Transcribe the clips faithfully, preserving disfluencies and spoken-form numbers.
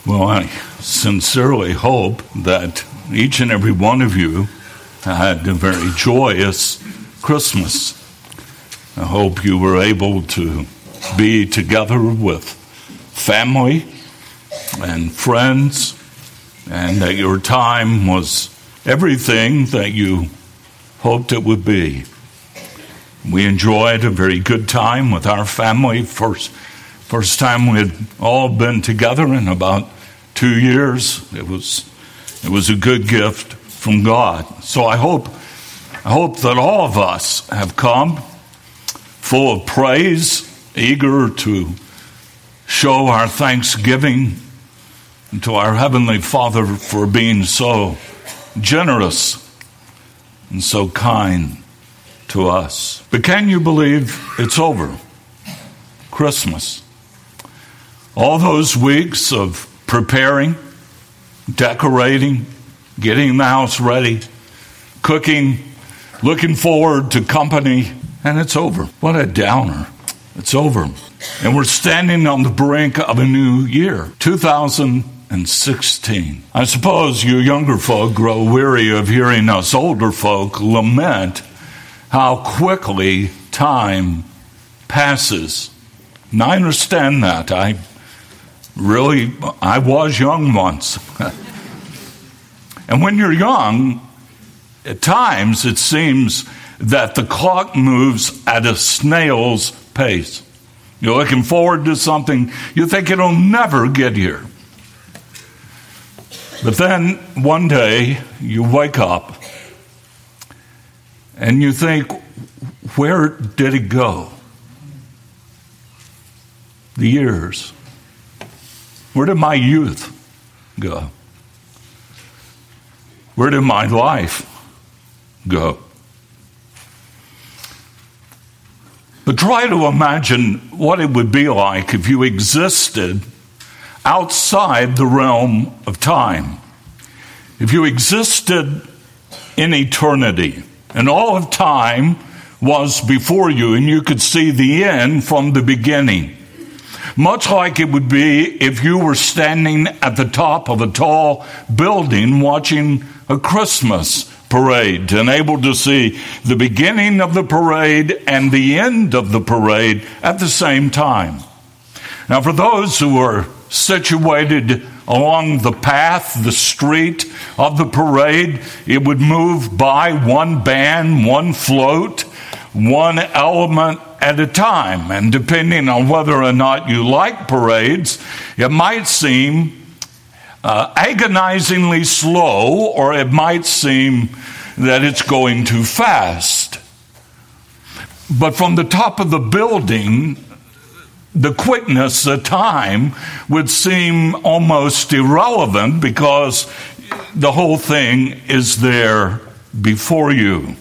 Well, I sincerely hope that each and every one of you had a very joyous Christmas. I hope you were able to be together with family and friends, and that your time was everything that you hoped it would be. We enjoyed a very good time with our family. First, first time we had all been together in about two years. It was, it was a good gift from God. So I hope, I hope that all of us have come full of praise, eager to show our thanksgiving to our Heavenly Father for being so generous and so kind to us. But can you believe it's over? Christmas. All those weeks of preparing, decorating, getting the house ready, cooking, looking forward to company, and it's over. What a downer. It's over. And we're standing on the brink of a new year, two thousand sixteen. I suppose you younger folk grow weary of hearing us older folk lament how quickly time passes. And I understand that. I really, I was young once. And when you're young, at times it seems that the clock moves at a snail's pace. You're looking forward to something, you think it'll never get here. But then one day you wake up and you think, where did it go? The years. Where did my youth go? Where did my life go? But try to imagine what it would be like if you existed outside the realm of time. If you existed in eternity, and all of time was before you, and you could see the end from the beginning. Much like it would be if you were standing at the top of a tall building watching a Christmas parade and able to see the beginning of the parade and the end of the parade at the same time. Now, for those who are situated along the path, the street of the parade, it would move by one band, one float, one element at a time. And depending on whether or not you like parades, it might seem uh, agonizingly slow, or it might seem that it's going too fast. But from the top of the building, the quickness, the time, would seem almost irrelevant because the whole thing is there before you.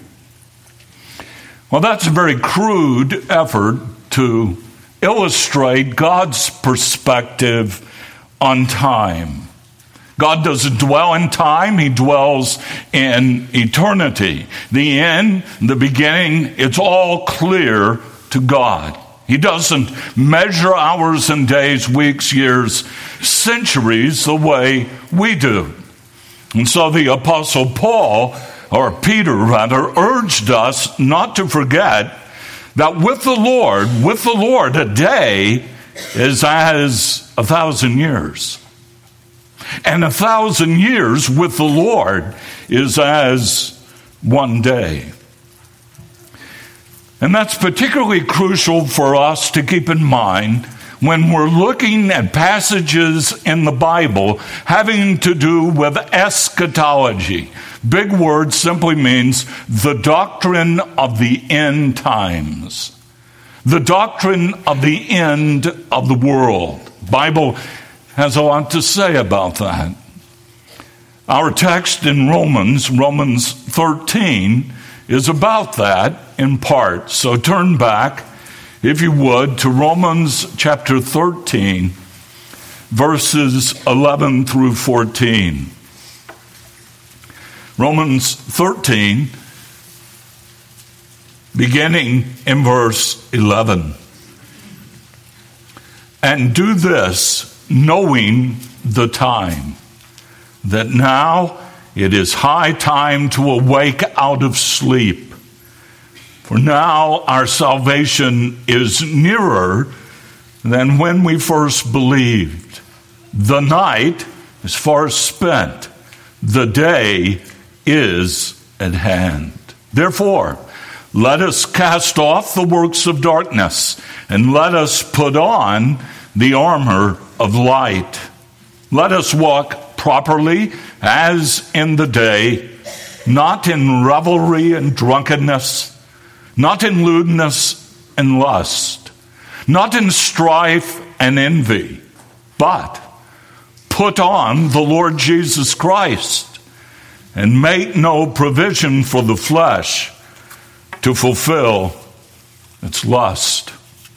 Well, that's a very crude effort to illustrate God's perspective on time. God doesn't dwell in time, He dwells in eternity. The end, the beginning, it's all clear to God. He doesn't measure hours and days, weeks, years, centuries the way we do. And so the Apostle Paul, or Peter rather, urged us not to forget that with the Lord, with the Lord, a day is as a thousand years. And a thousand years with the Lord is as one day. And that's particularly crucial for us to keep in mind when we're looking at passages in the Bible having to do with eschatology. Big word simply means the doctrine of the end times. The doctrine of the end of the world. The Bible has a lot to say about that. Our text in Romans, Romans thirteen, is about that in part. So turn back, if you would, to Romans chapter thirteen, verses eleven through fourteen. Romans thirteen, beginning in verse eleven. And do this, knowing the time, that now it is high time to awake out of sleep. For now our salvation is nearer than when we first believed. The night is far spent. The day is at hand. Therefore, let us cast off the works of darkness, and let us put on the armor of light. Let us walk properly as in the day, not in revelry and drunkenness, not in lewdness and lust, not in strife and envy, but put on the Lord Jesus Christ, and make no provision for the flesh to fulfill its lust.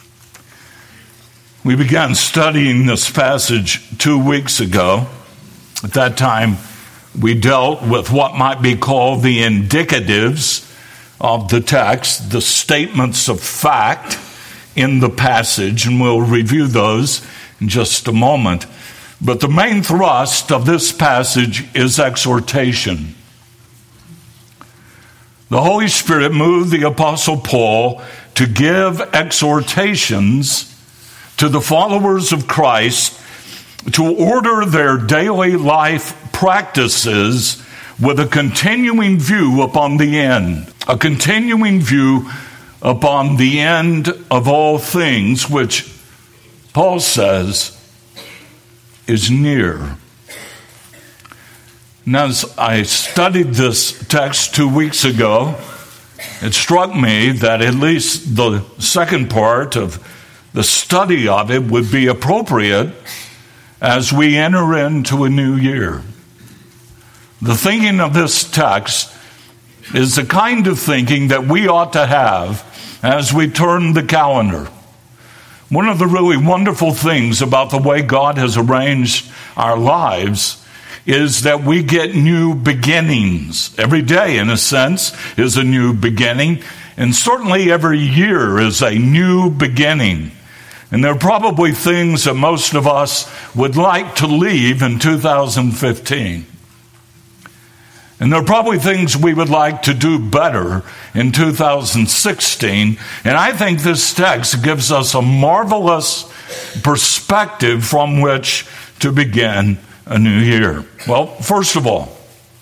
We began studying this passage two weeks ago. At that time, we dealt with what might be called the indicatives of the text, the statements of fact in the passage, and we'll review those in just a moment. But the main thrust of this passage is exhortation. The Holy Spirit moved the Apostle Paul to give exhortations to the followers of Christ to order their daily life practices with a continuing view upon the end, a continuing view upon the end of all things, which Paul says is near. Now, as I studied this text two weeks ago, it struck me that at least the second part of the study of it would be appropriate as we enter into a new year. The thinking of this text is the kind of thinking that we ought to have as we turn the calendar. One of the really wonderful things about the way God has arranged our lives is that we get new beginnings. Every day, in a sense, is a new beginning, and certainly every year is a new beginning. And there are probably things that most of us would like to leave in two thousand fifteen. And there are probably things we would like to do better in two thousand sixteen. And I think this text gives us a marvelous perspective from which to begin a new year. Well, first of all,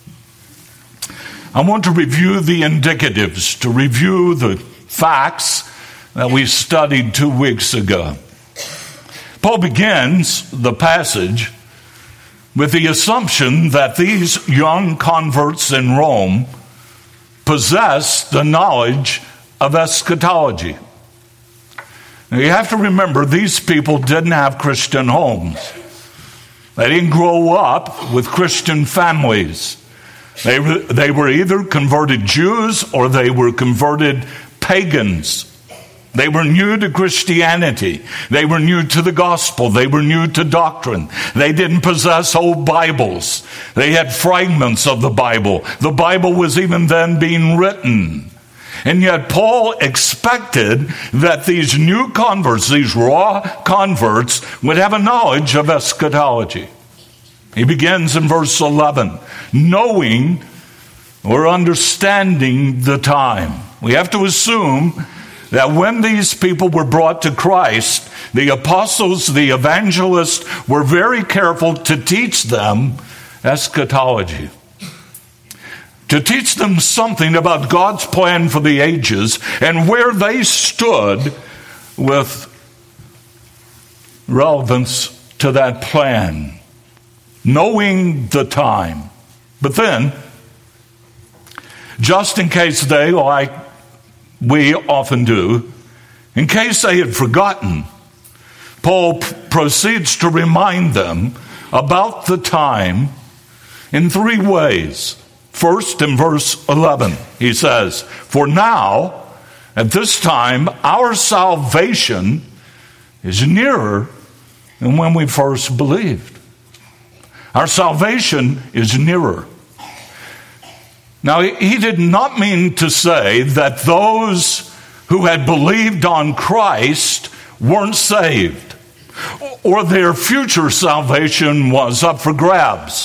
I want to review the indicatives, to review the facts that we studied two weeks ago. Paul begins the passage with the assumption that these young converts in Rome possess the knowledge of eschatology. Now, you have to remember, these people didn't have Christian homes. They didn't grow up with Christian families. They were, they were either converted Jews or they were converted pagans. They were new to Christianity. They were new to the gospel. They were new to doctrine. They didn't possess old Bibles. They had fragments of the Bible. The Bible was even then being written. And yet Paul expected that these new converts, these raw converts, would have a knowledge of eschatology. He begins in verse eleven, knowing or understanding the time. We have to assume that when these people were brought to Christ, the apostles, the evangelists, were very careful to teach them eschatology. To teach them something about God's plan for the ages and where they stood with relevance to that plan, knowing the time. But then, just in case they, like we often do, in case they had forgotten, Paul p- proceeds to remind them about the time in three ways. First, in verse eleven, he says, "For now, at this time, our salvation is nearer than when we first believed." Our salvation is nearer. Now, he did not mean to say that those who had believed on Christ weren't saved, or their future salvation was up for grabs.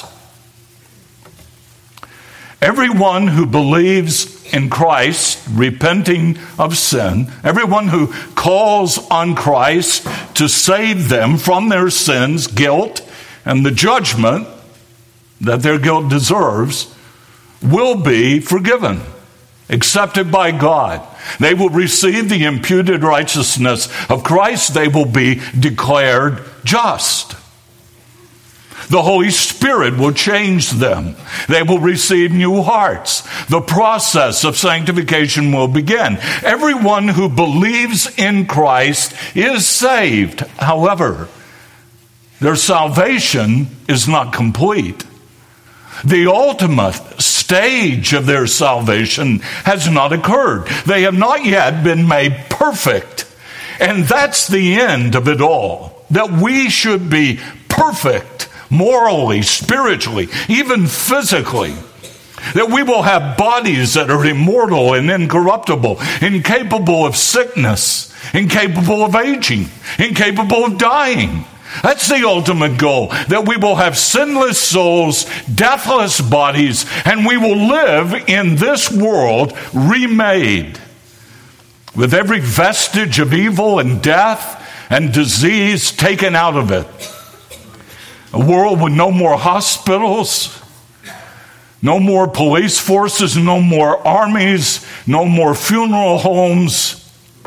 Everyone who believes in Christ, repenting of sin, everyone who calls on Christ to save them from their sins, guilt, and the judgment that their guilt deserves, will be forgiven, accepted by God. They will receive the imputed righteousness of Christ. They will be declared just. The Holy Spirit will change them. They will receive new hearts. The process of sanctification will begin. Everyone who believes in Christ is saved. However, their salvation is not complete. The ultimate stage of their salvation has not occurred. They have not yet been made perfect. And that's the end of it all. That we should be perfect morally, spiritually, even physically. That we will have bodies that are immortal and incorruptible, incapable of sickness, incapable of aging, incapable of dying. That's the ultimate goal, that we will have sinless souls, deathless bodies, and we will live in this world remade, with every vestige of evil and death and disease taken out of it. A world with no more hospitals, no more police forces, no more armies, no more funeral homes,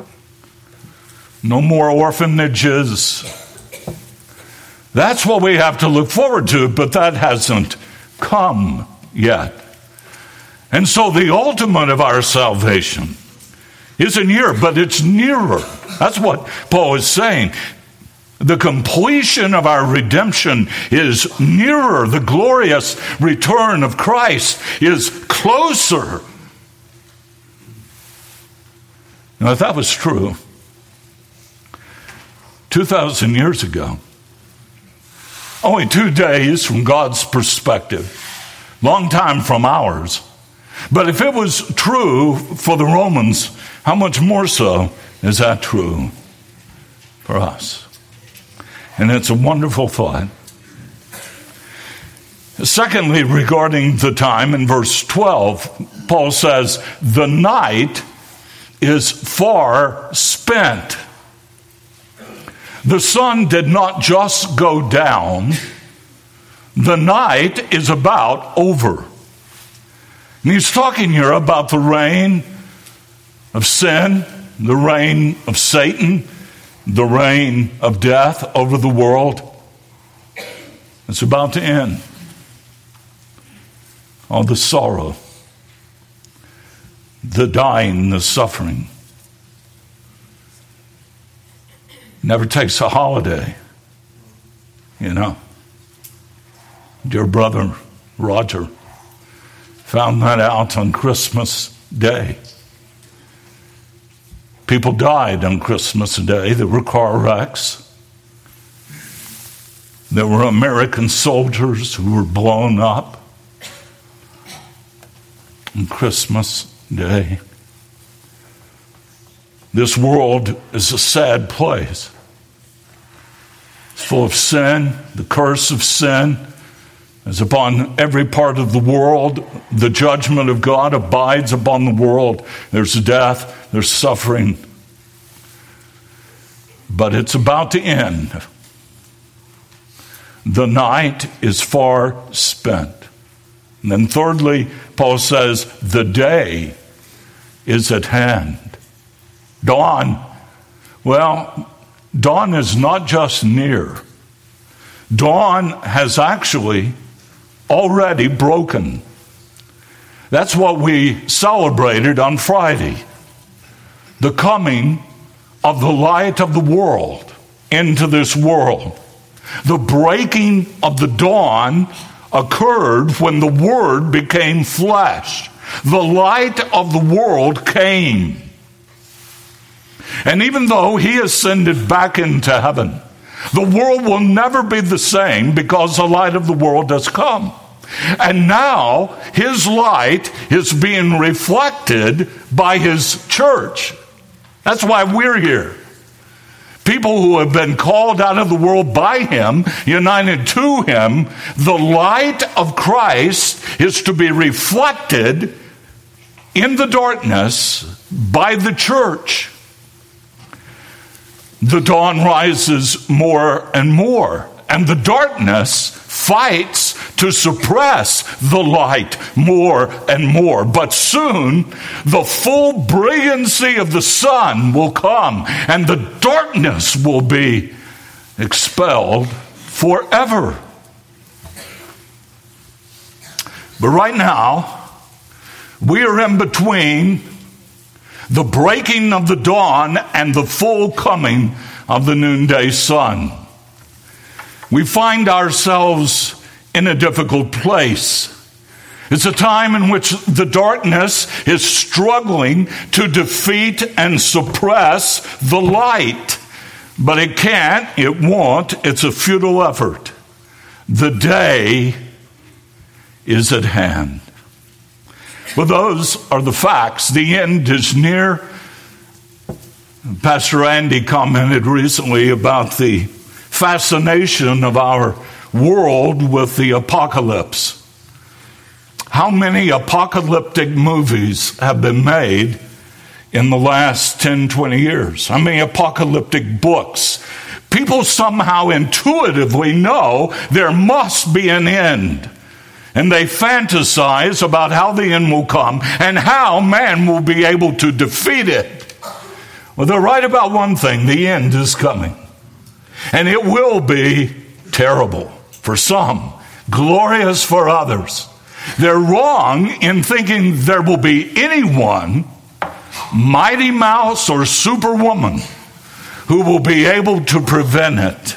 no more orphanages. That's what we have to look forward to, but that hasn't come yet. And so the ultimate of our salvation isn't here, but it's nearer. That's what Paul is saying. The completion of our redemption is nearer. The glorious return of Christ is closer. Now, if that was true, two thousand years ago, only two days from God's perspective, long time from ours. But if it was true for the Romans, how much more so is that true for us? And it's a wonderful thought. Secondly, regarding the time, in verse twelve, Paul says, the night is far spent. The sun did not just go down. The night is about over. And he's talking here about the reign of sin, the reign of Satan, the reign of death over the world. It's about to end. All the sorrow, the dying, the suffering. Never takes a holiday, you know. Dear brother Roger found that out on Christmas Day. People died on Christmas Day. There were car wrecks. There were American soldiers who were blown up on Christmas Day. This world is a sad place. It's full of sin. The curse of sin is upon every part of the world. The judgment of God abides upon the world. There's death, there's suffering. But it's about to end. The night is far spent. And then thirdly, Paul says, the day is at hand. Dawn. Well, dawn is not just near. Dawn has actually already broken. That's what we celebrated on Friday. The coming of the light of the world into this world. The breaking of the dawn occurred when the Word became flesh. The light of the world came. And even though he ascended back into heaven, the world will never be the same because the light of the world has come. And now his light is being reflected by his church. That's why we're here. People who have been called out of the world by him, united to him. The light of Christ is to be reflected in the darkness by the church. The dawn rises more and more, and the darkness fights to suppress the light more and more. But soon, the full brilliancy of the sun will come, and the darkness will be expelled forever. But right now, we are in between the breaking of the dawn and the full coming of the noonday sun. We find ourselves in a difficult place. It's a time in which the darkness is struggling to defeat and suppress the light. But it can't, it won't, it's a futile effort. The day is at hand. Well, those are the facts. The end is near. Pastor Andy commented recently about the fascination of our world with the apocalypse. How many apocalyptic movies have been made in the last ten, twenty years? How many apocalyptic books? People somehow intuitively know there must be an end. And they fantasize about how the end will come and how man will be able to defeat it. Well, they're right about one thing. The end is coming. And it will be terrible for some, glorious for others. They're wrong in thinking there will be anyone, Mighty Mouse or Superwoman, who will be able to prevent it.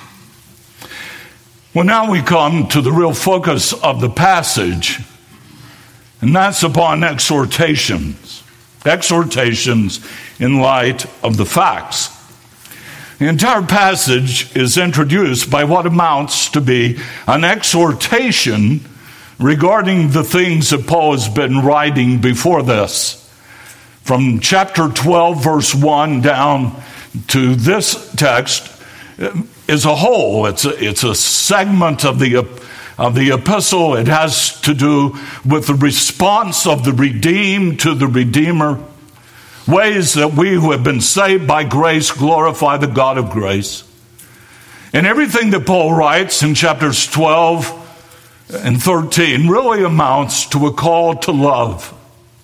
Well, now we come to the real focus of the passage, and that's upon exhortations. Exhortations in light of the facts. The entire passage is introduced by what amounts to be an exhortation regarding the things that Paul has been writing before this. From chapter twelve, verse one down to this text is a whole. It's a, it's a segment of the, of the epistle. It has to do with the response of the redeemed to the Redeemer. Ways that we who have been saved by grace glorify the God of grace. And everything that Paul writes in chapters twelve and thirteen really amounts to a call to love.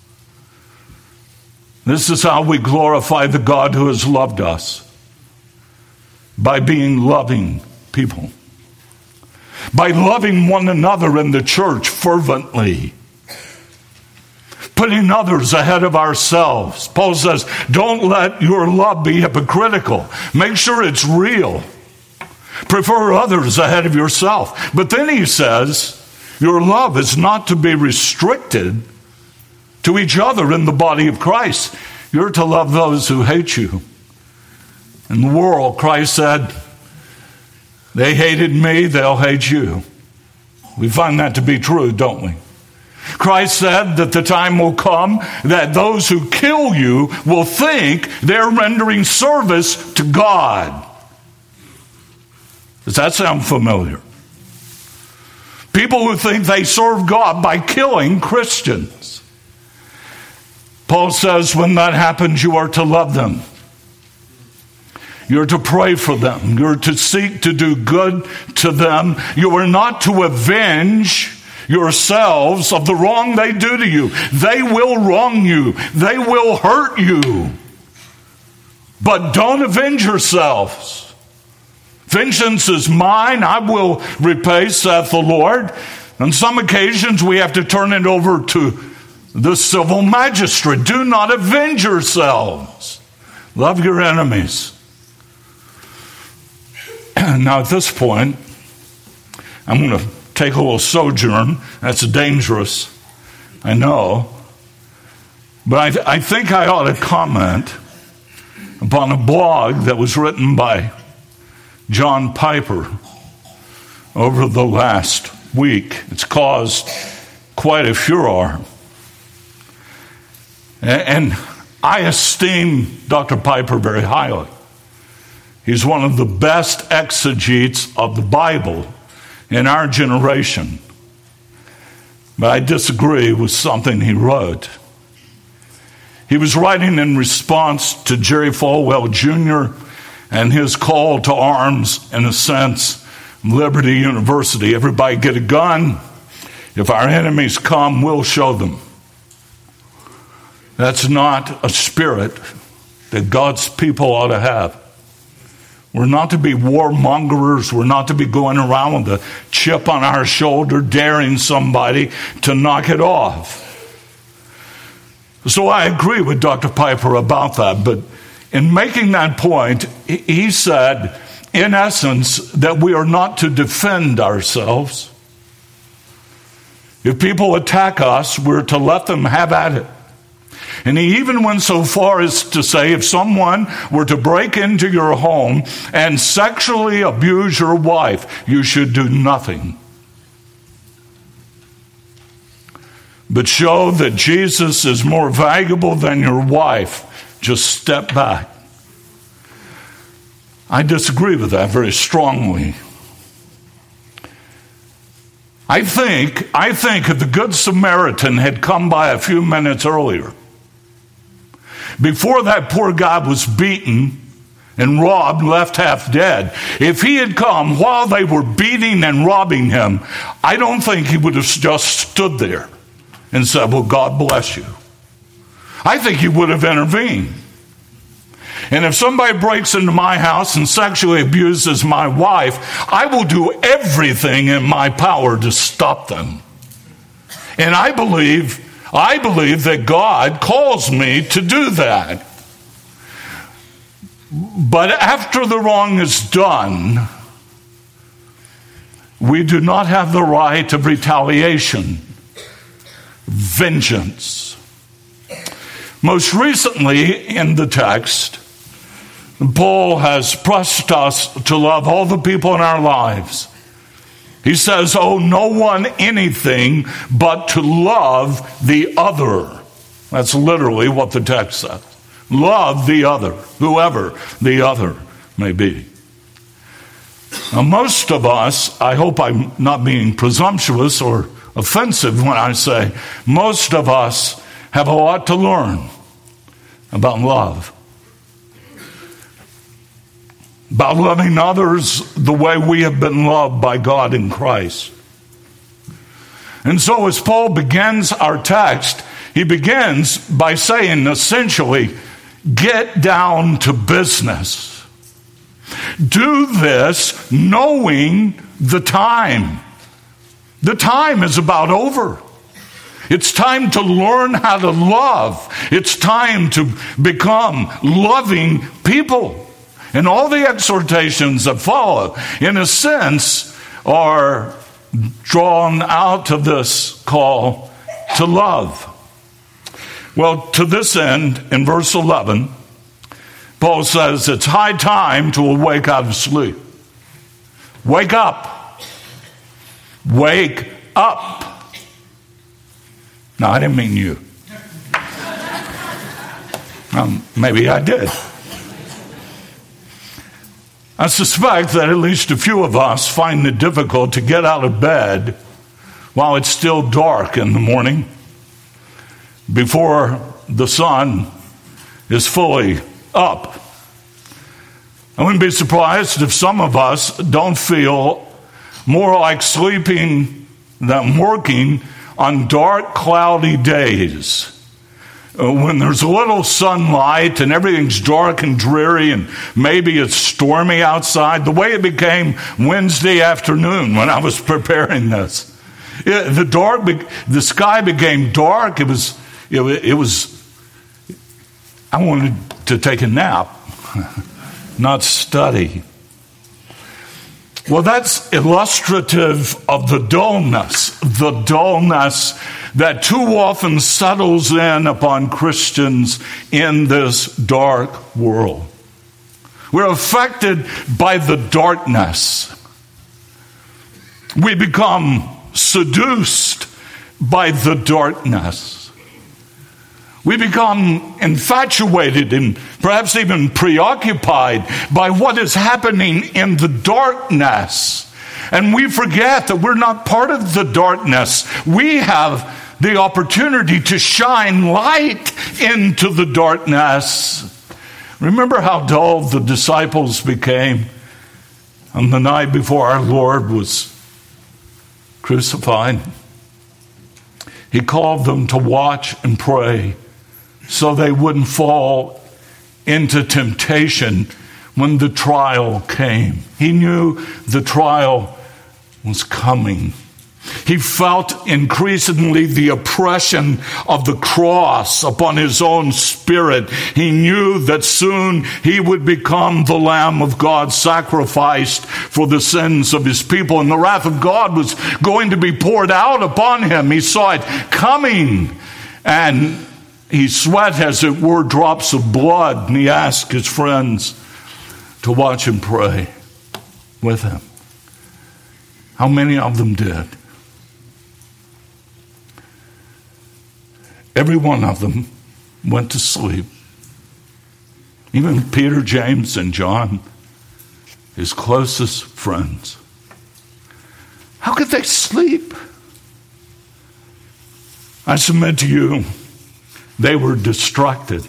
This is how we glorify the God who has loved us. By being loving people. By loving one another in the church fervently. Putting others ahead of ourselves. Paul says, don't let your love be hypocritical. Make sure it's real. Prefer others ahead of yourself. But then he says, your love is not to be restricted to each other in the body of Christ. You're to love those who hate you. In the world, Christ said, they hated me, they'll hate you. We find that to be true, don't we? Christ said that the time will come that those who kill you will think they're rendering service to God. Does that sound familiar? People who think they serve God by killing Christians. Paul says when that happens, you are to love them. You're to pray for them. You're to seek to do good to them. You are not to avenge yourselves of the wrong they do to you. They will wrong you. They will hurt you. But don't avenge yourselves. Vengeance is mine. I will repay, saith the Lord. On some occasions, we have to turn it over to the civil magistrate. Do not avenge yourselves. Love your enemies. Now, at this point, I'm going to take a little sojourn. That's dangerous, I know. But I, th- I think I ought to comment upon a blog that was written by John Piper over the last week. It's caused quite a furor. And I esteem Doctor Piper very highly. He's one of the best exegetes of the Bible in our generation. But I disagree with something he wrote. He was writing in response to Jerry Falwell Junior and his call to arms, in a sense, Liberty University. Everybody get a gun. If our enemies come, we'll show them. That's not a spirit that God's people ought to have. We're not to be warmongers. We're not to be going around with a chip on our shoulder, daring somebody to knock it off. So I agree with Doctor Piper about that. But in making that point, he said, in essence, that we are not to defend ourselves. If people attack us, we're to let them have at it. And he even went so far as to say, if someone were to break into your home and sexually abuse your wife, you should do nothing but show that Jesus is more valuable than your wife. Just step back. I disagree with that very strongly. I think, I think if the Good Samaritan had come by a few minutes earlier, before that poor guy was beaten and robbed, left half dead, if he had come while they were beating and robbing him, I don't think he would have just stood there and said, well, God bless you. I think he would have intervened. And if somebody breaks into my house and sexually abuses my wife, I will do everything in my power to stop them. And I believe I believe that God calls me to do that. But after the wrong is done, we do not have the right of retaliation, vengeance. Most recently in the text, Paul has pressed us to love all the people in our lives. He says, owe no one anything but to love the other. That's literally what the text says. Love the other, whoever the other may be. Now, most of us, I hope I'm not being presumptuous or offensive when I say, most of us have a lot to learn about love. About loving others the way we have been loved by God in Christ. And so as Paul begins our text, he begins by saying essentially, get down to business. Do this knowing the time. The time is about over. It's time to learn how to love. It's time to become loving people. And all the exhortations that follow, in a sense, are drawn out of this call to love. Well, to this end, in verse eleven, Paul says it's high time to awake out of sleep. Wake up. Wake up. No, I didn't mean you. Um, maybe I did. I suspect that at least a few of us find it difficult to get out of bed while it's still dark in the morning, before the sun is fully up. I wouldn't be surprised if some of us don't feel more like sleeping than working on dark, cloudy days. When there's a little sunlight and everything's dark and dreary and maybe it's stormy outside, the way it became Wednesday afternoon when I was preparing this. It, the dark, the sky became dark. It was, it, it was, I wanted to take a nap, not study. Well, that's illustrative of the dullness, the dullness that too often settles in upon Christians in this dark world. We're affected by the darkness. We become seduced by the darkness. We become infatuated and perhaps even preoccupied by what is happening in the darkness. And we forget that we're not part of the darkness. We have the opportunity to shine light into the darkness. Remember how dull the disciples became on the night before our Lord was crucified? He called them to watch and pray so they wouldn't fall into temptation when the trial came. He knew the trial was coming. He felt increasingly the oppression of the cross upon his own spirit. He knew that soon he would become the Lamb of God sacrificed for the sins of his people. And the wrath of God was going to be poured out upon him. He saw it coming. And he sweat, as it were, drops of blood. And he asked his friends to watch and pray with him. How many of them did? Every one of them went to sleep. Even Peter, James, and John, his closest friends. How could they sleep? I submit to you, they were distracted.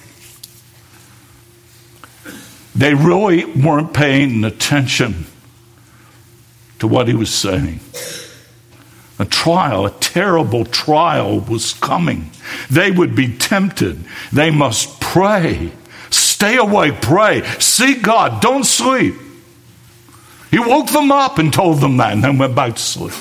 They really weren't paying attention to what he was saying. A trial, a terrible trial was coming. They would be tempted. They must pray. Stay awake, pray. Seek God. Don't sleep. He woke them up and told them that and then went back to sleep.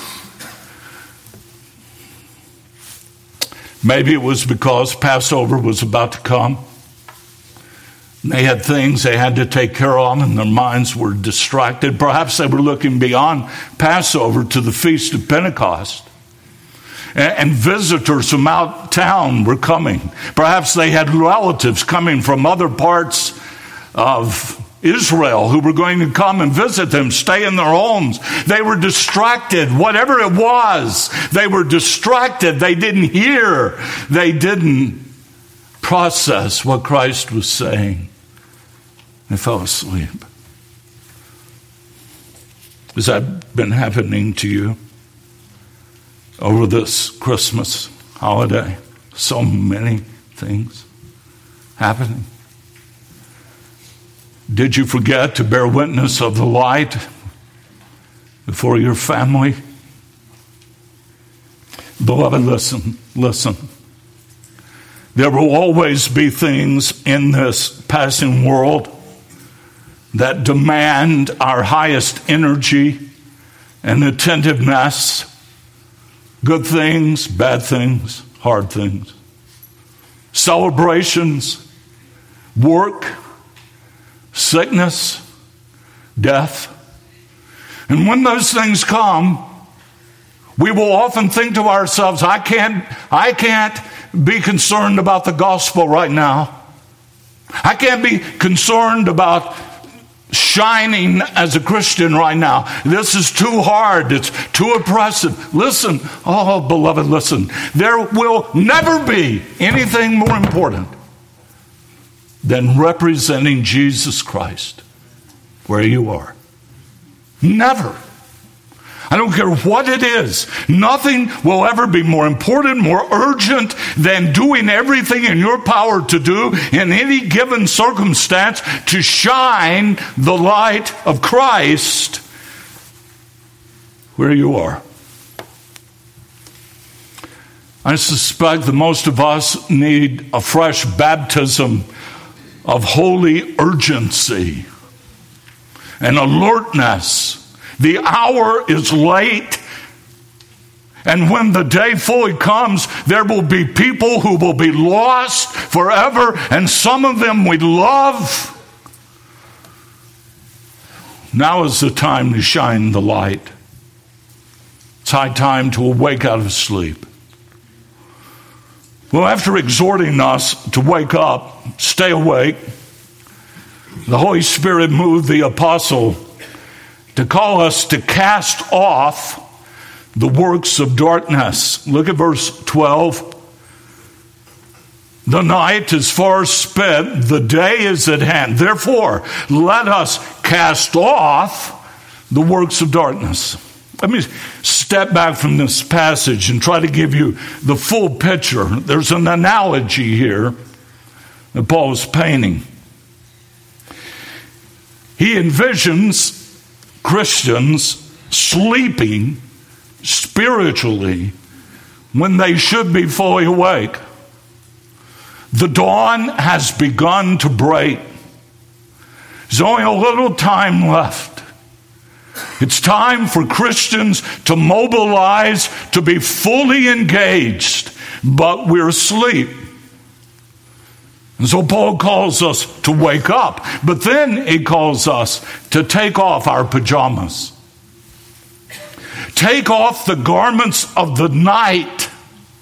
Maybe it was because Passover was about to come. They had things they had to take care of and their minds were distracted. Perhaps they were looking beyond Passover to the Feast of Pentecost. And visitors from out town were coming. Perhaps they had relatives coming from other parts of Israel who were going to come and visit them, stay in their homes. They were distracted. Whatever it was, they were distracted. They didn't hear. They didn't process what Christ was saying. They fell asleep. Has that been happening to you over this Christmas holiday? So many things happening. Did you forget to bear witness of the light before your family? Beloved, listen, listen. There will always be things in this passing world that demand our highest energy and attentiveness. Good things, bad things, hard things. Celebrations, work, sickness, death. And when those things come, we will often think to ourselves, I can't, I can't be concerned about the gospel right now. I can't be concerned about shining as a Christian right now. This is too hard. It's too oppressive. Listen, oh, beloved, listen. There will never be anything more important than representing Jesus Christ where you are. Never. I don't care what it is. Nothing will ever be more important, more urgent than doing everything in your power to do in any given circumstance to shine the light of Christ where you are. I suspect that most of us need a fresh baptism of holy urgency and alertness. The hour is late, and when the day fully comes, there will be people who will be lost forever, and some of them we love. Now is the time to shine the light. It's high time to awake out of sleep. Well, after exhorting us to wake up, stay awake, the Holy Spirit moved the apostle to call us to cast off the works of darkness. Look at verse twelve. The night is far spent, the day is at hand. Therefore, let us cast off the works of darkness. Let me step back from this passage and try to give you the full picture. There's an analogy here that Paul is painting. He envisions Christians sleeping spiritually when they should be fully awake. The dawn has begun to break. There's only a little time left. It's time for Christians to mobilize, to be fully engaged, but we're asleep. And so Paul calls us to wake up, but then he calls us to take off our pajamas. Take off the garments of the night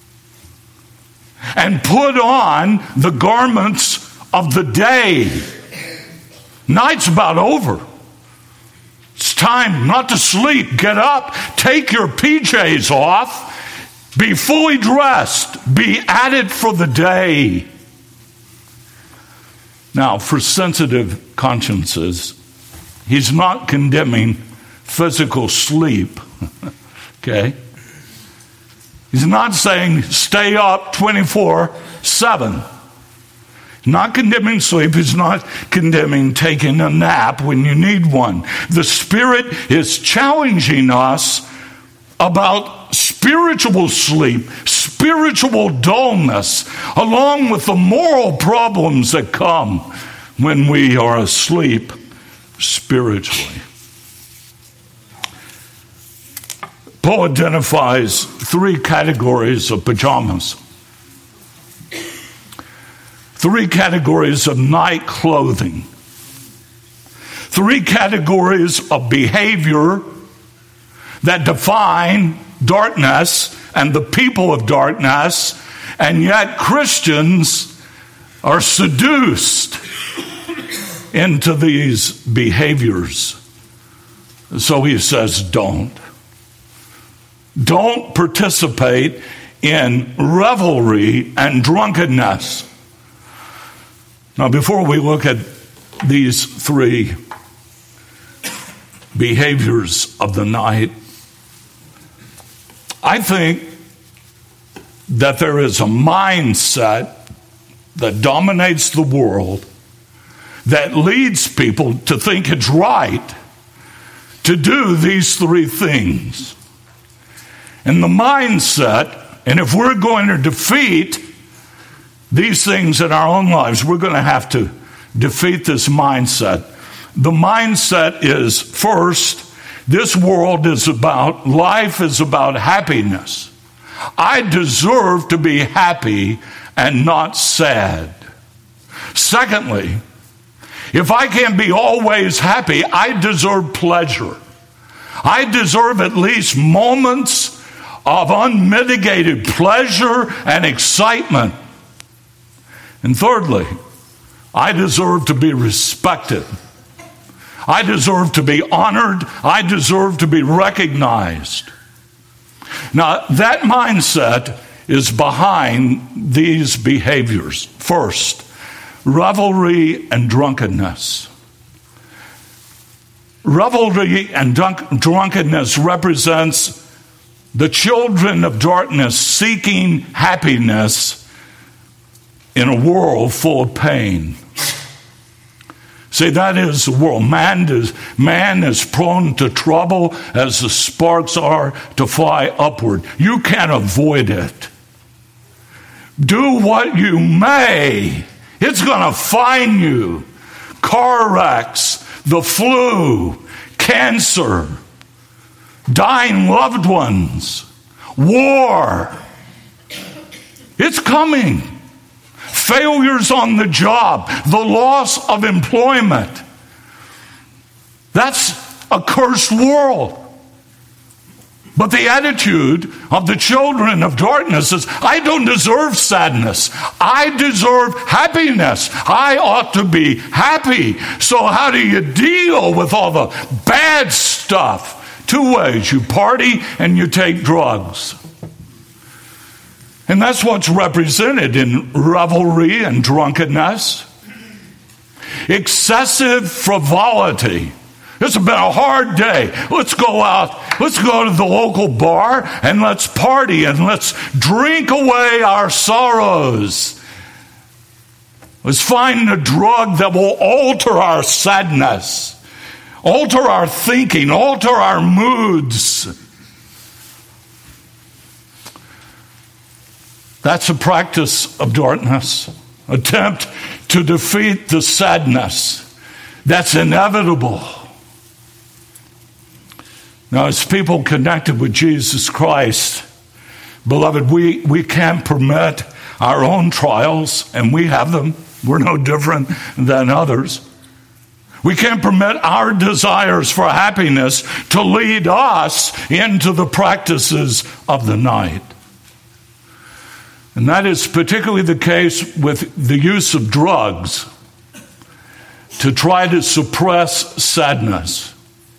and put on the garments of the day. Night's about over. It's time not to sleep. Get up, take your P Js off, be fully dressed, be at it for the day. Now, for sensitive consciences, he's not condemning physical sleep, okay? He's not saying stay up twenty-four seven. He's not condemning sleep. He's not condemning taking a nap when you need one. The Spirit is challenging us about spiritual sleep, spiritual dullness, along with the moral problems that come when we are asleep spiritually. Paul identifies three categories of pajamas, three categories of night clothing, three categories of behavior that define darkness and the people of darkness, and yet Christians are seduced into these behaviors. So he says, don't. Don't participate in revelry and drunkenness. Now, before we look at these three behaviors of the night, I think that there is a mindset that dominates the world that leads people to think it's right to do these three things. And the mindset, and if we're going to defeat these things in our own lives, we're going to have to defeat this mindset. The mindset is, first, this world is about, life is about happiness. I deserve to be happy and not sad. Secondly, if I can't be always happy, I deserve pleasure. I deserve at least moments of unmitigated pleasure and excitement. And thirdly, I deserve to be respected. I deserve to be honored. I deserve to be recognized. Now, that mindset is behind these behaviors. First, revelry and drunkenness. Revelry and drunk- drunkenness represents the children of darkness seeking happiness in a world full of pain. See, that is the world. Man is, man is prone to trouble as the sparks are to fly upward. You can't avoid it. Do what you may, it's going to find you. Car wrecks, the flu, cancer, dying loved ones, war. It's coming. Failures on the job, the loss of employment. That's a cursed world. But the attitude of the children of darkness is, I don't deserve sadness. I deserve happiness. I ought to be happy. So how do you deal with all the bad stuff? Two ways. You party and you take drugs. And that's what's represented in revelry and drunkenness. Excessive frivolity. It's been a hard day. Let's go out. Let's go to the local bar and let's party and let's drink away our sorrows. Let's find a drug that will alter our sadness, alter our thinking, alter our moods. That's a practice of darkness. Attempt to defeat the sadness that's inevitable. Now, as people connected with Jesus Christ, beloved, we, we can't permit our own trials, and we have them. We're no different than others. We can't permit our desires for happiness to lead us into the practices of the night. And that is particularly the case with the use of drugs to try to suppress sadness.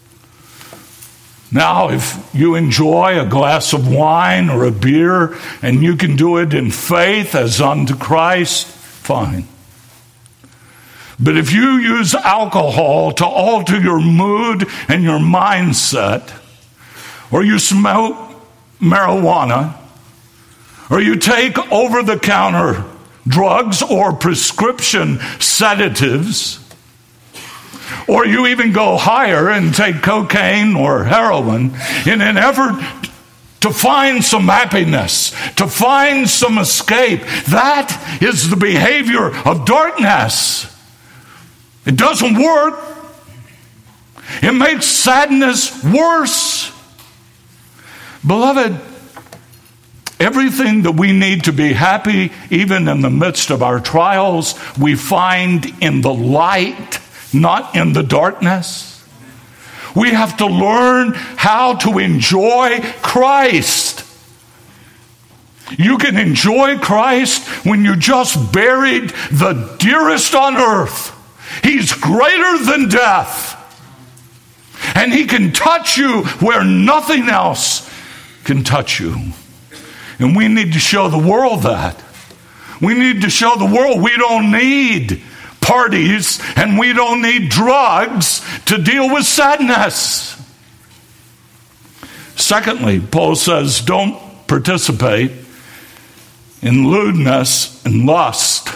Now, if you enjoy a glass of wine or a beer and you can do it in faith as unto Christ, fine. But if you use alcohol to alter your mood and your mindset, or you smoke marijuana, or you take over-the-counter drugs or prescription sedatives, or you even go higher and take cocaine or heroin in an effort to find some happiness, to find some escape, that is the behavior of darkness. It doesn't work. It makes sadness worse. Beloved, everything that we need to be happy, even in the midst of our trials, we find in the light, not in the darkness. We have to learn how to enjoy Christ. You can enjoy Christ when you just buried the dearest on earth. He's greater than death. And he can touch you where nothing else can touch you. And we need to show the world that. We need to show the world we don't need parties and we don't need drugs to deal with sadness. Secondly, Paul says, don't participate in lewdness and lust.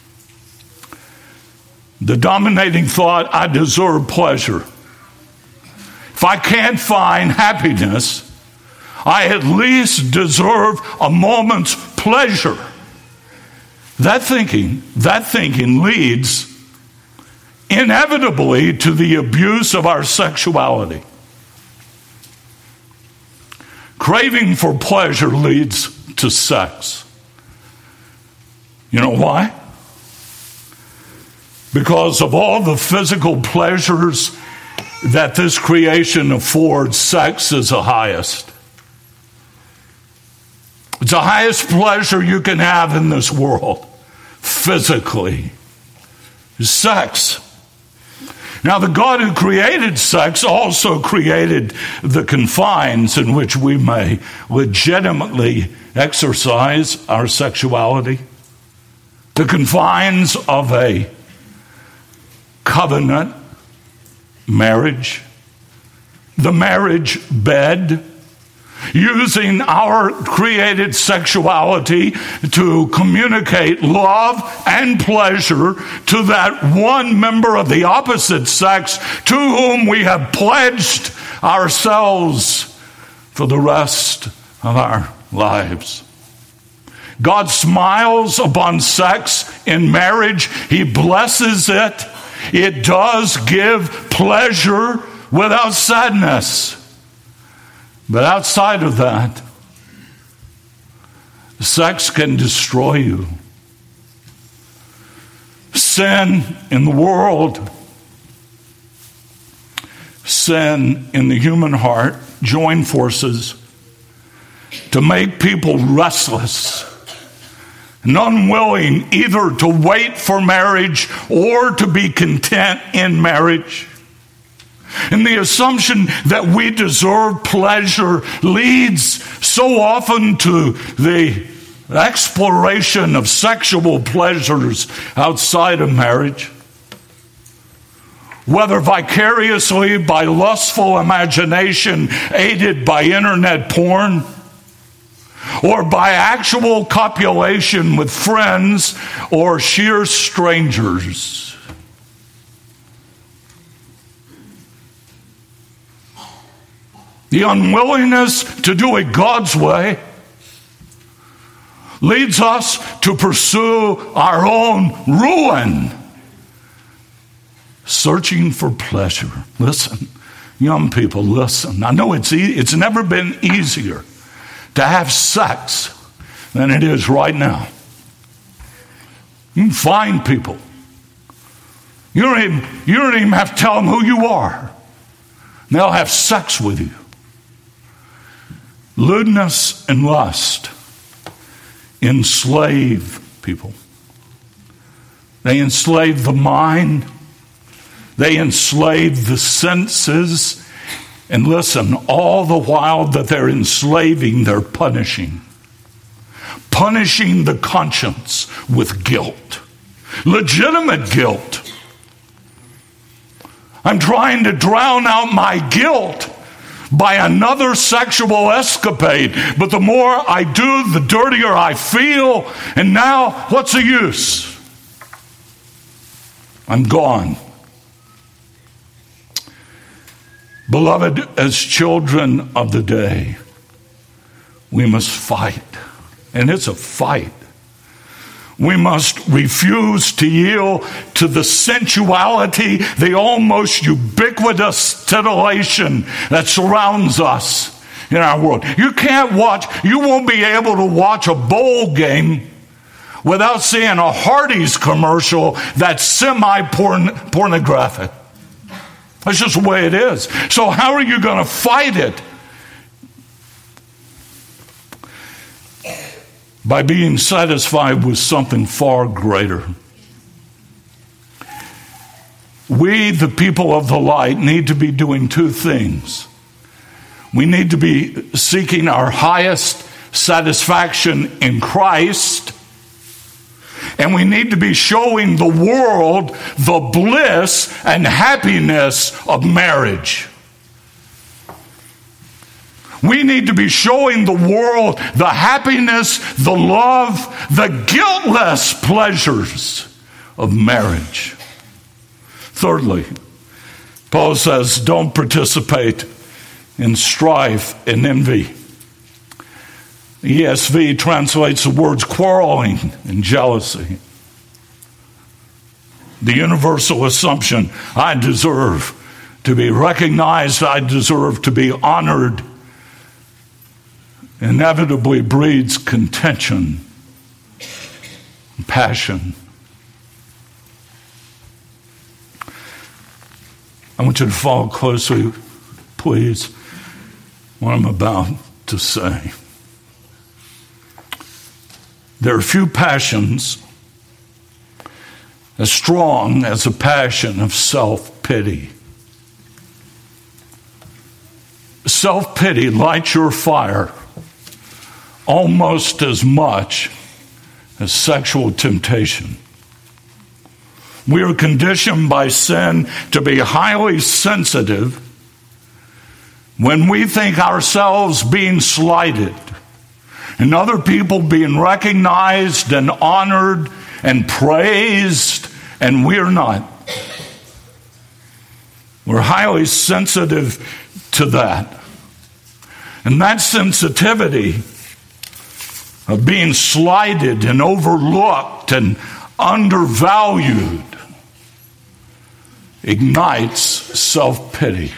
The dominating thought, I deserve pleasure. If I can't find happiness, I at least deserve a moment's pleasure. That thinking, that thinking leads inevitably to the abuse of our sexuality. Craving for pleasure leads to sex. You know why? Because of all the physical pleasures that this creation affords, sex is the highest. It's the highest pleasure you can have in this world, physically. Sex. Now, the God who created sex also created the confines in which we may legitimately exercise our sexuality. The confines of a covenant marriage. The marriage bed. Using our created sexuality to communicate love and pleasure to that one member of the opposite sex to whom we have pledged ourselves for the rest of our lives. God smiles upon sex in marriage. He blesses it. It does give pleasure without sadness. But outside of that, sex can destroy you. Sin in the world, sin in the human heart join forces to make people restless and unwilling either to wait for marriage or to be content in marriage. And the assumption that we deserve pleasure leads so often to the exploration of sexual pleasures outside of marriage, whether vicariously by lustful imagination aided by internet porn, or by actual copulation with friends or sheer strangers. The unwillingness to do it God's way leads us to pursue our own ruin, searching for pleasure. Listen, young people, listen. I know it's e- it's never been easier to have sex than it is right now. You can find people. You don't even, you don't even have to tell them who you are. They'll have sex with you. Lewdness and lust enslave people. They enslave the mind. They enslave the senses. And listen, all the while that they're enslaving, they're punishing. Punishing the conscience with guilt. Legitimate guilt. I'm trying to drown out my guilt by another sexual escapade. But the more I do, the dirtier I feel. And now, what's the use? I'm gone. Beloved, as children of the day, we must fight. And it's a fight. We must refuse to yield to the sensuality, the almost ubiquitous titillation that surrounds us in our world. You can't watch, you won't be able to watch a bowl game without seeing a Hardee's commercial that's semi-pornographic. That's just the way it is. So how are you going to fight it? By being satisfied with something far greater. We, the people of the light, need to be doing two things. We need to be seeking our highest satisfaction in Christ, and we need to be showing the world the bliss and happiness of marriage. We need to be showing the world the happiness, the love, the guiltless pleasures of marriage. Thirdly, Paul says, don't participate in strife and envy. The E S V translates the words quarreling and jealousy. The universal assumption, I deserve to be recognized, I deserve to be honored, inevitably breeds contention and passion. I want you to follow closely, please, what I'm about to say. There are few passions as strong as a passion of self-pity. Self-pity lights your fire almost as much as sexual temptation. We are conditioned by sin to be highly sensitive when we think ourselves being slighted and other people being recognized and honored and praised, and we're not. We're highly sensitive to that. And that sensitivity of being slighted and overlooked and undervalued ignites self-pity.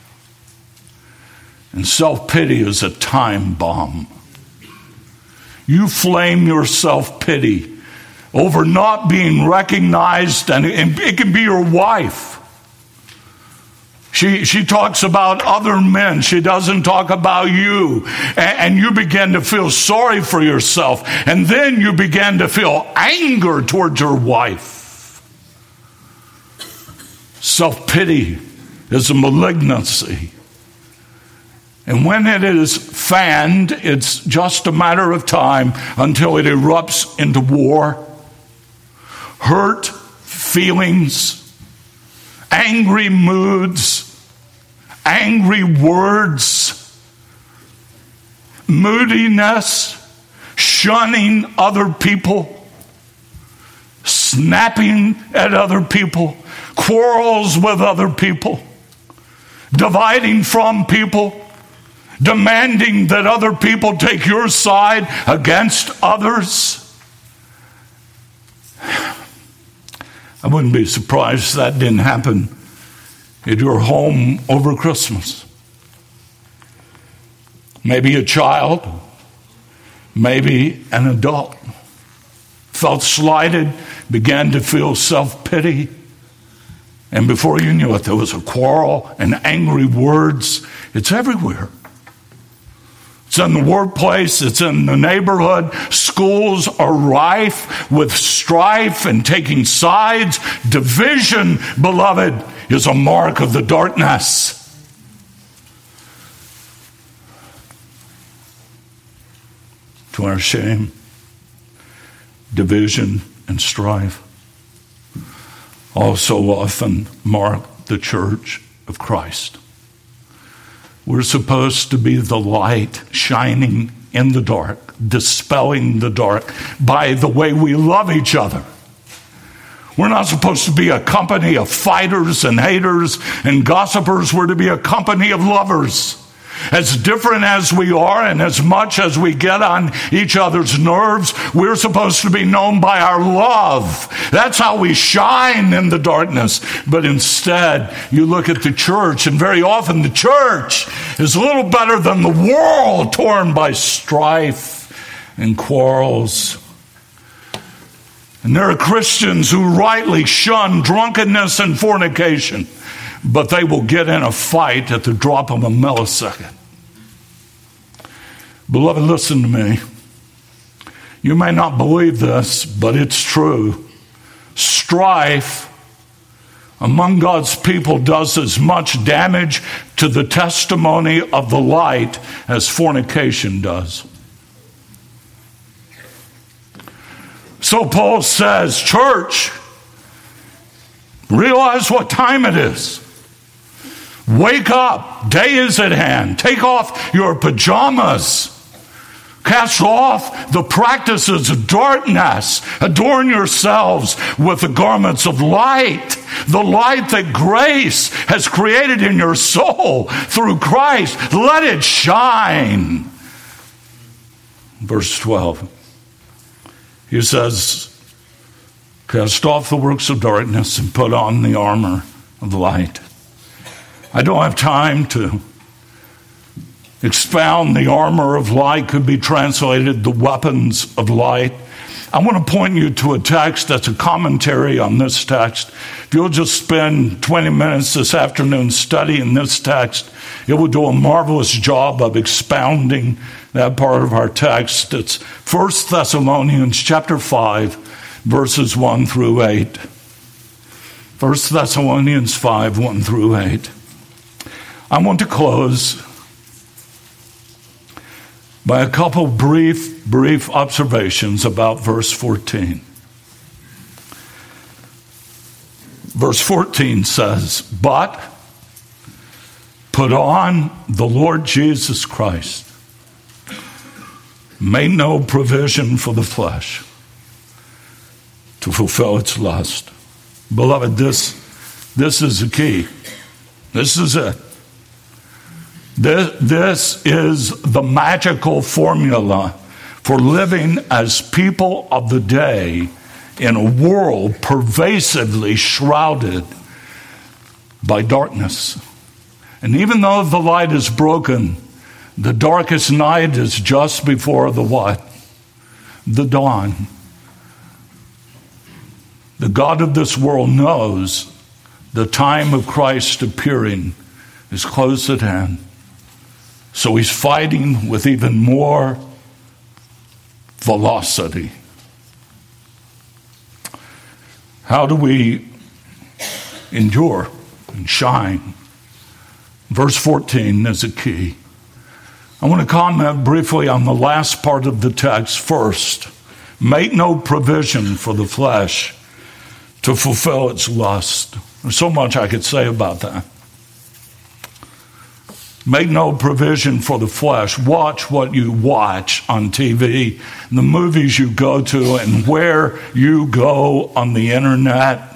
And self-pity is a time bomb. You flame your self-pity over not being recognized, and it can be your wife. She she talks about other men. She doesn't talk about you. And you begin to feel sorry for yourself. And then you begin to feel anger towards your wife. Self-pity is a malignancy. And when it is fanned, it's just a matter of time until it erupts into war, hurt feelings, angry moods, angry words, moodiness, shunning other people, snapping at other people, quarrels with other people, dividing from people, demanding that other people take your side against others. I wouldn't be surprised if that didn't happen at your home over Christmas. Maybe a child, maybe an adult, felt slighted, began to feel self-pity, and before you knew it, there was a quarrel and angry words. It's everywhere. It's in the workplace, it's in the neighborhood. Schools are rife with strife and taking sides. Division, beloved, is a mark of the darkness. To our shame, division and strife also often mark the church of Christ. We're supposed to be the light shining in the dark, dispelling the dark by the way we love each other. We're not supposed to be a company of fighters and haters and gossipers. We're to be a company of lovers. As different as we are and as much as we get on each other's nerves, we're supposed to be known by our love. That's how we shine in the darkness. But instead, you look at the church, and very often the church is a little better than the world, torn by strife and quarrels. And there are Christians who rightly shun drunkenness and fornication, but they will get in a fight at the drop of a millisecond. Beloved, listen to me. You may not believe this, but it's true. Strife among God's people does as much damage to the testimony of the light as fornication does. So Paul says, church, realize what time it is. Wake up. Day is at hand. Take off your pajamas. Cast off the practices of darkness. Adorn yourselves with the garments of light. The light that grace has created in your soul through Christ. Let it shine. Verse twelve. He says, cast off the works of darkness and put on the armor of light. I don't have time to expound the armor of light. Could be translated the weapons of light. I want to point you to a text that's a commentary on this text. If you'll just spend twenty minutes this afternoon studying this text, it will do a marvelous job of expounding that part of our text. It's First Thessalonians chapter five, verses one through eight. First Thessalonians five, one through eight. I want to close by a couple brief, brief observations about verse fourteen. Verse fourteen says, but put on the Lord Jesus Christ. Make no provision for the flesh to fulfill its lust. Beloved, this, this is the key. This is it. This, this is the magical formula for living as people of the day in a world pervasively shrouded by darkness. And even though the light is broken, the darkest night is just before the what? The dawn. The God of this world knows the time of Christ appearing is close at hand. So he's fighting with even more velocity. How do we endure and shine? Verse fourteen is a key. I want to comment briefly on the last part of the text first. Make no provision for the flesh to fulfill its lust. There's so much I could say about that. Make no provision for the flesh. Watch what you watch on T V, the movies you go to, and where you go on the internet,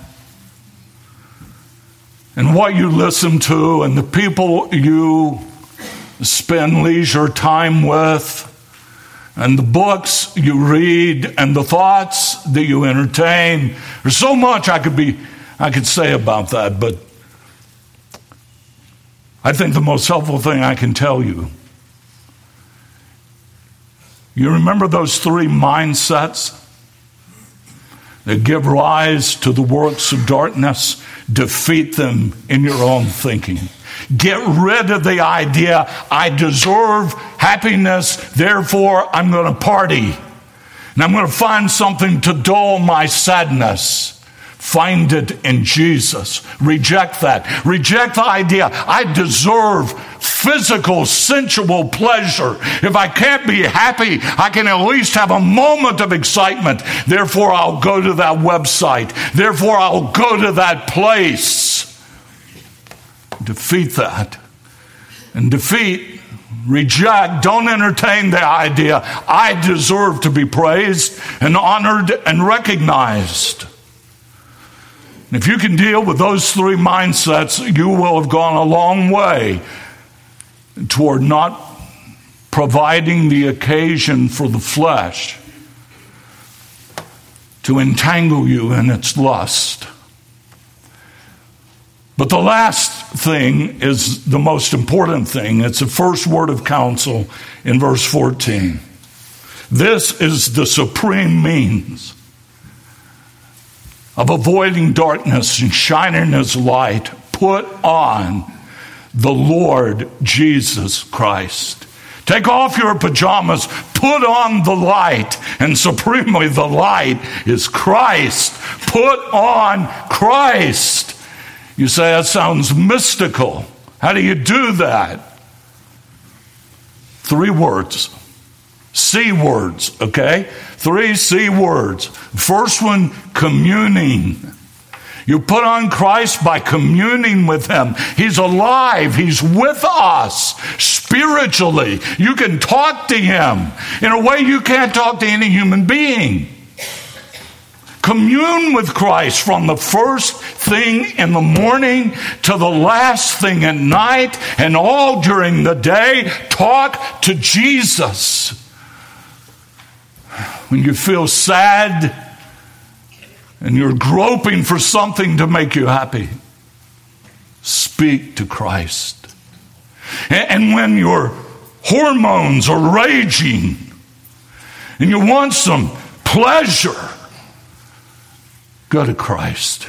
and what you listen to, and the people you spend leisure time with, and the books you read, and the thoughts that you entertain. There's so much I could be, I could say about that, but I think the most helpful thing I can tell you, you remember those three mindsets that give rise to the works of darkness? Defeat them in your own thinking. Get rid of the idea, I deserve happiness, therefore I'm going to party. And I'm going to find something to dull my sadness. Find it in Jesus. Reject that. Reject the idea, I deserve physical, sensual pleasure. If I can't be happy, I can at least have a moment of excitement. Therefore, I'll go to that website. Therefore, I'll go to that place. Defeat that. And defeat, reject, don't entertain the idea, I deserve to be praised and honored and recognized. If you can deal with those three mindsets, you will have gone a long way toward not providing the occasion for the flesh to entangle you in its lust. But the last thing is the most important thing. It's the first word of counsel in verse fourteen. This is the supreme means of avoiding darkness and shining as light. Put on the Lord Jesus Christ. Take off your pajamas, put on the light, and supremely the light is Christ. Put on Christ. You say, that sounds mystical. How do you do that? Three words. C words, okay? Three C words. First one, communing. You put on Christ by communing with Him. He's alive. He's with us spiritually. You can talk to Him in a way you can't talk to any human being. Commune with Christ from the first thing in the morning to the last thing at night and all during the day. Talk to Jesus. When you feel sad and you're groping for something to make you happy, speak to Christ. And when your hormones are raging and you want some pleasure, go to Christ.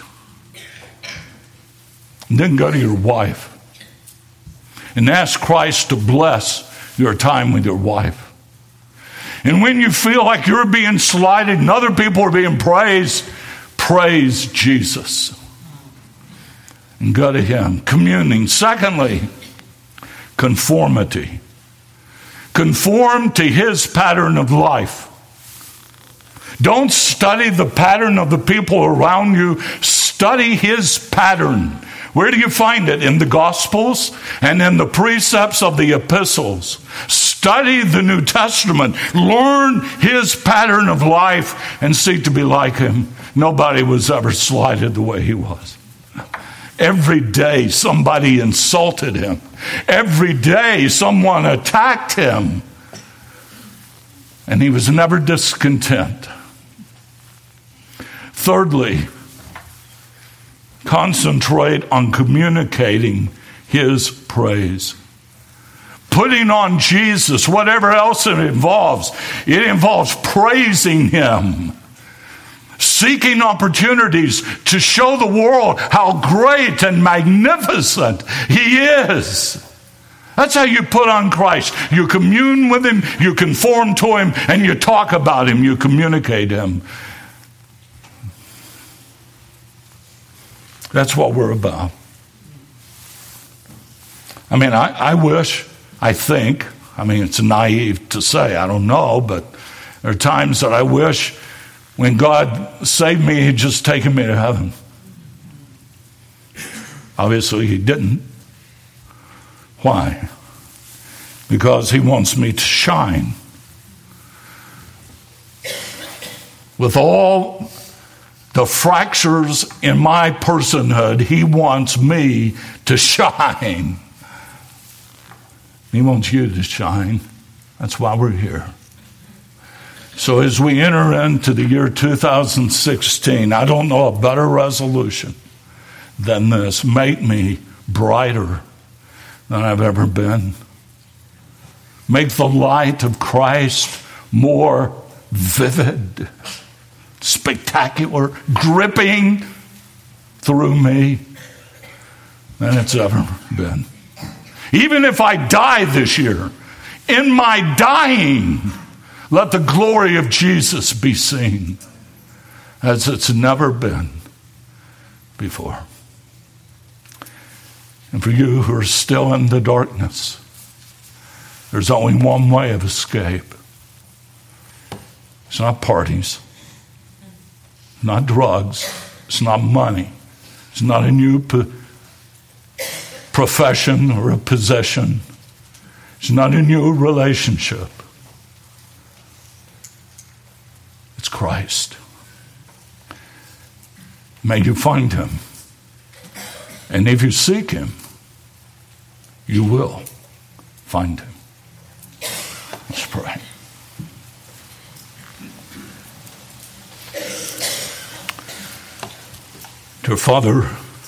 And then go to your wife and ask Christ to bless your time with your wife. And when you feel like you're being slighted and other people are being praised, praise Jesus. And go to Him. Communing. Secondly, conformity. Conform to His pattern of life. Don't study the pattern of the people around you. Study His pattern. Where do you find it? In the Gospels and in the precepts of the epistles. Study the New Testament. Learn His pattern of life and seek to be like Him. Nobody was ever slighted the way He was. Every day somebody insulted Him. Every day someone attacked Him. And He was never discontent. Thirdly, concentrate on communicating His praise. Putting on Jesus, whatever else it involves. It involves praising Him. Seeking opportunities to show the world how great and magnificent He is. That's how you put on Christ. You commune with Him, you conform to Him, and you talk about Him, you communicate Him. That's what we're about. I mean, I, I wish, I think, I mean, it's naive to say, I don't know, but there are times that I wish when God saved me, he'd just taken me to heaven. Obviously, he didn't. Why? Because he wants me to shine. With all the fractures in my personhood, he wants me to shine. He wants you to shine. That's why we're here. So as we enter into the year two thousand sixteen, I don't know a better resolution than this. Make me brighter than I've ever been. Make the light of Christ more vivid, spectacular, gripping through me than it's ever been. Even if I die this year, in my dying, let the glory of Jesus be seen as it's never been before. And for you who are still in the darkness, there's only one way of escape. It's not parties. It's not drugs. It's not money. It's not a new po- profession or a possession. It's not a new relationship. It's Christ. May you find him. And if you seek him, you will find him. Let's pray. Dear Father,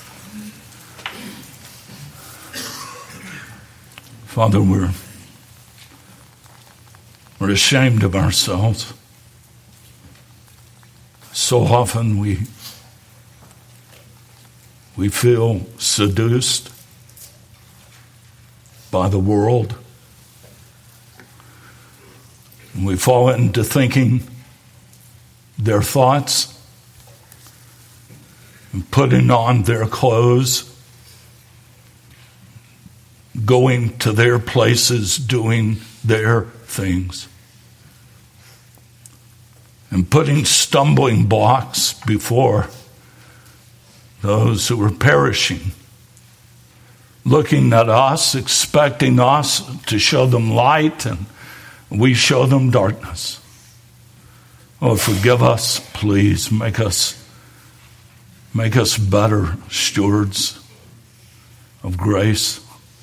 Father, we're, we're ashamed of ourselves. So often we, we feel seduced by the world. And we fall into thinking their thoughts and putting on their clothes, going to their places, doing their things, and putting stumbling blocks before those who are perishing, looking at us, expecting us to show them light, and we show them darkness. Oh, forgive us, please. Make us, make us better stewards of grace.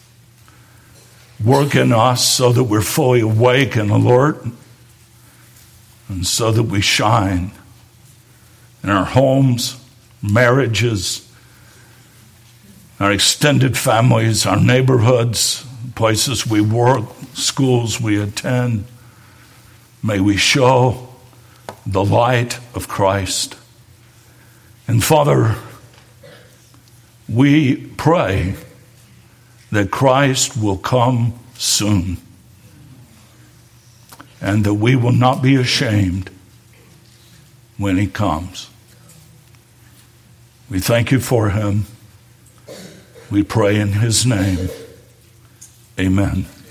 Work in us so that we're fully awake and alert, and so that we shine in our homes, marriages, our extended families, our neighborhoods, places we work, schools we attend. May we show the light of Christ. And Father, we pray that Christ will come soon, and that we will not be ashamed when he comes. We thank you for him. We pray in his name. Amen.